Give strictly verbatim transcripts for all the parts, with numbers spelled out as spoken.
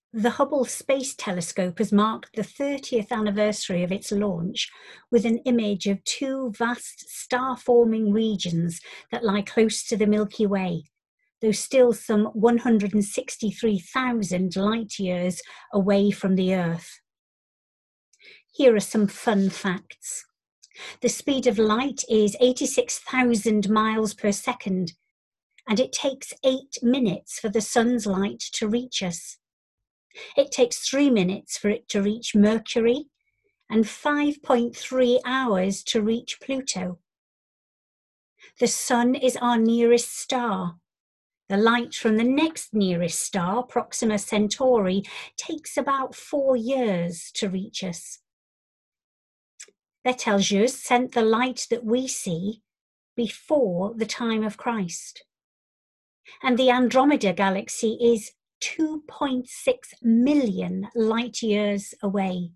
The Hubble Space Telescope has marked the thirtieth anniversary of its launch with an image of two vast star-forming regions that lie close to the Milky Way, though still some one hundred sixty-three thousand light-years away from the Earth. Here are some fun facts. The speed of light is eighty-six thousand miles per second, and it takes eight minutes for the sun's light to reach us. It takes three minutes for it to reach Mercury and five point three hours to reach Pluto. The sun is our nearest star. The light from the next nearest star, Proxima Centauri, takes about four years to reach us. Betelgeuse sent the light that we see before the time of Christ. And the Andromeda Galaxy is two point six million light years away.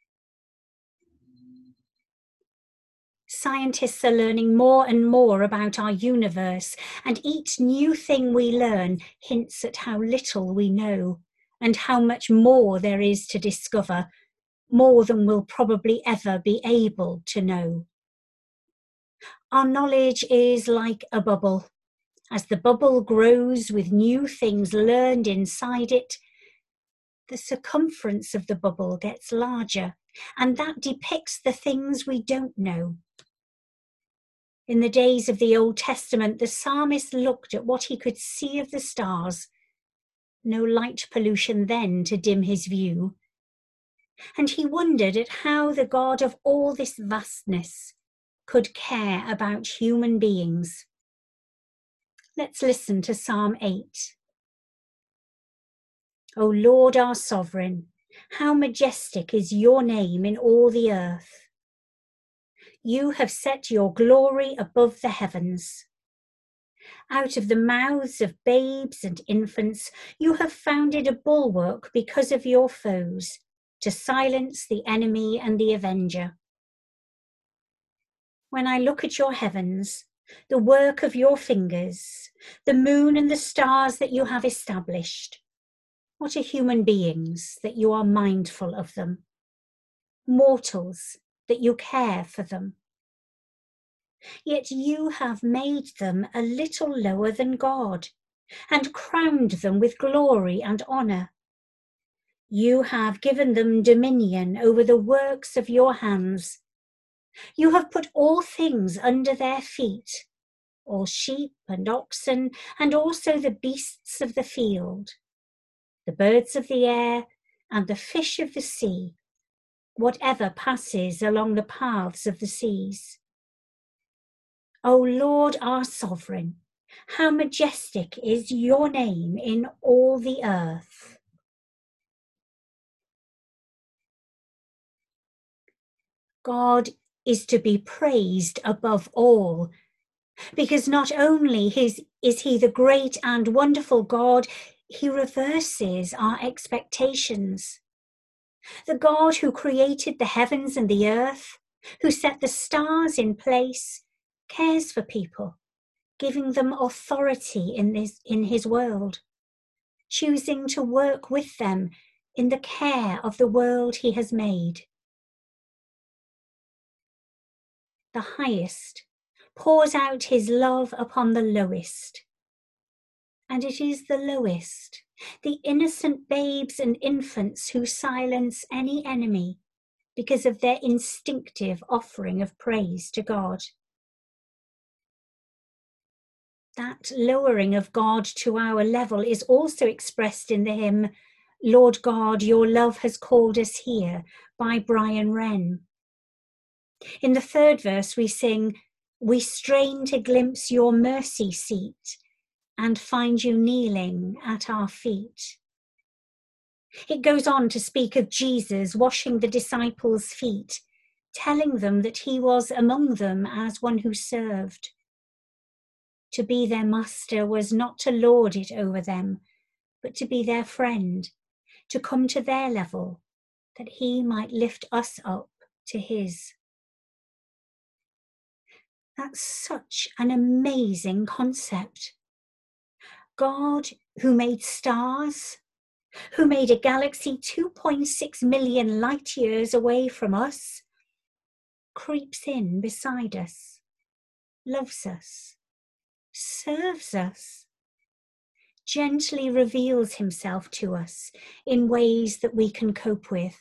Scientists are learning more and more about our universe, and each new thing we learn hints at how little we know and how much more there is to discover, more than we'll probably ever be able to know. Our knowledge is like a bubble. As the bubble grows with new things learned inside it, the circumference of the bubble gets larger, and that depicts the things we don't know. In the days of the Old Testament, the psalmist looked at what he could see of the stars. No light pollution then to dim his view. And he wondered at how the God of all this vastness could care about human beings. Let's listen to Psalm eight. O Lord, our sovereign, how majestic is your name in all the earth. You have set your glory above the heavens. Out of the mouths of babes and infants, you have founded a bulwark because of your foes, to silence the enemy and the avenger. When I look at your heavens, the work of your fingers, the moon and the stars that you have established, what are human beings that you are mindful of them? Mortals that you care for them. Yet you have made them a little lower than God and crowned them with glory and honour. You have given them dominion over the works of your hands. You have put all things under their feet, all sheep and oxen, and also the beasts of the field, the birds of the air, and the fish of the sea, whatever passes along the paths of the seas. O Lord, our sovereign, how majestic is your name in all the earth. God is to be praised above all, because not only his, is he the great and wonderful God, he reverses our expectations. The God who created the heavens and the earth, who set the stars in place, cares for people, giving them authority in, this, in his world, choosing to work with them in the care of the world he has made. The highest pours out his love upon the lowest. And it is the lowest, the innocent babes and infants who silence any enemy because of their instinctive offering of praise to God. That lowering of God to our level is also expressed in the hymn, Lord God, your love has called us here, by Brian Wren. In the third verse we sing, we strain to glimpse your mercy seat and find you kneeling at our feet. It goes on to speak of Jesus washing the disciples' feet, telling them that he was among them as one who served. To be their master was not to lord it over them, but to be their friend, to come to their level, that he might lift us up to his. That's such an amazing concept. God, who made stars, who made a galaxy two point six million light years away from us, creeps in beside us, loves us, serves us, gently reveals himself to us in ways that we can cope with.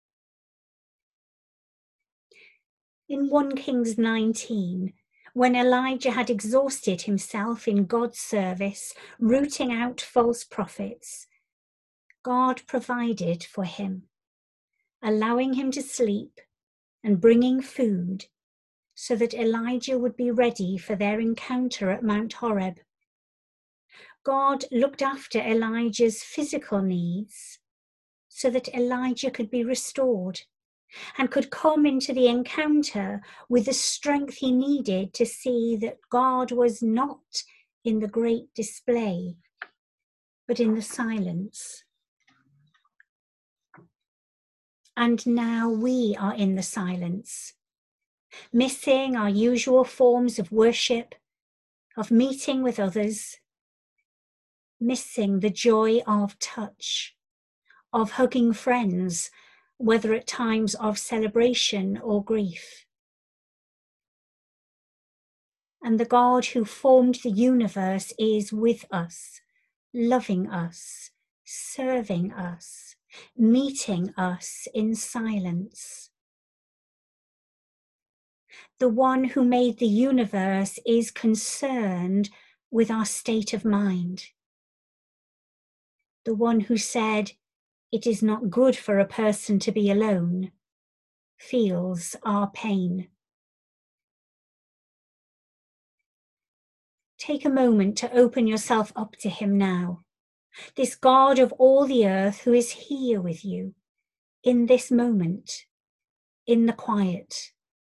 In First Kings nineteen, when Elijah had exhausted himself in God's service, rooting out false prophets, God provided for him, allowing him to sleep and bringing food so that Elijah would be ready for their encounter at Mount Horeb. God looked after Elijah's physical needs so that Elijah could be restored and could come into the encounter with the strength he needed to see that God was not in the great display, but in the silence. And now we are in the silence, missing our usual forms of worship, of meeting with others, missing the joy of touch, of hugging friends, whether at times of celebration or grief. And the God who formed the universe is with us, loving us, serving us, meeting us in silence. The one who made the universe is concerned with our state of mind. The one who said, "It is not good for a person to be alone," feels our pain. Take a moment to open yourself up to him now, this God of all the earth who is here with you in this moment, in the quiet.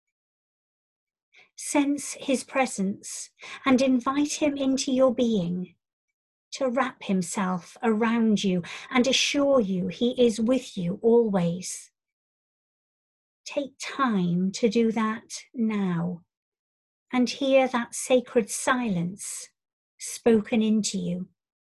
Sense his presence and invite him into your being, to wrap himself around you and assure you he is with you always. Take time to do that now and hear that sacred silence spoken into you.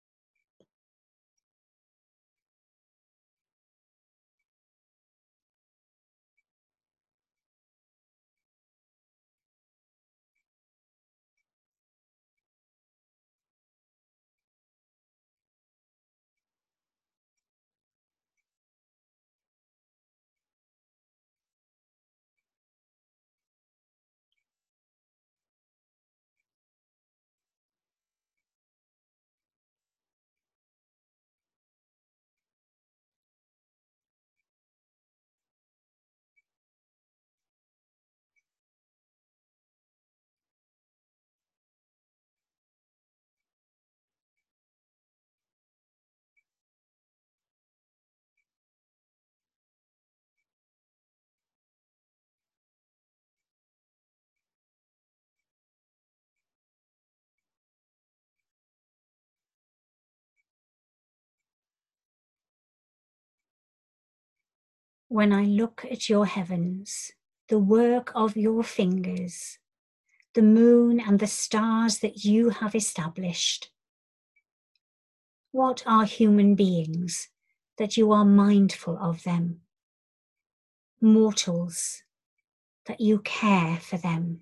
When I look at your heavens, the work of your fingers, the moon and the stars that you have established, what are human beings that you are mindful of them? Mortals, that you care for them.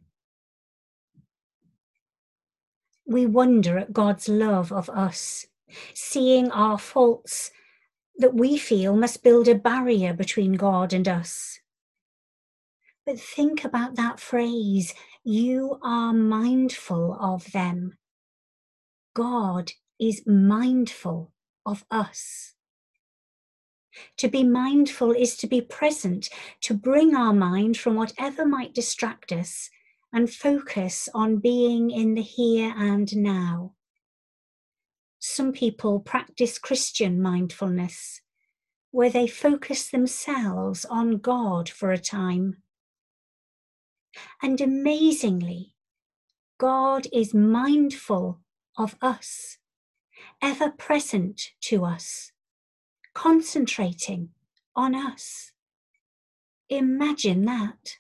We wonder at God's love of us, seeing our faults that we feel must build a barrier between God and us. But think about that phrase, you are mindful of them. God is mindful of us. To be mindful is to be present, to bring our mind from whatever might distract us and focus on being in the here and now. Some people practice Christian mindfulness, where they focus themselves on God for a time. And amazingly, God is mindful of us, ever present to us, concentrating on us. Imagine that.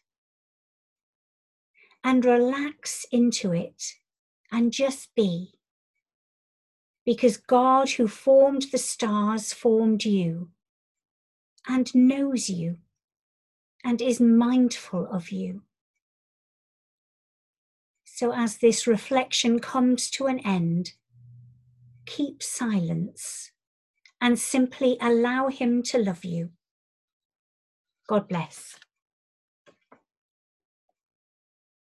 And relax into it and just be. because God, who formed the stars, formed you and knows you and is mindful of you. So as this reflection comes to an end, keep silence and simply allow him to love you. God bless.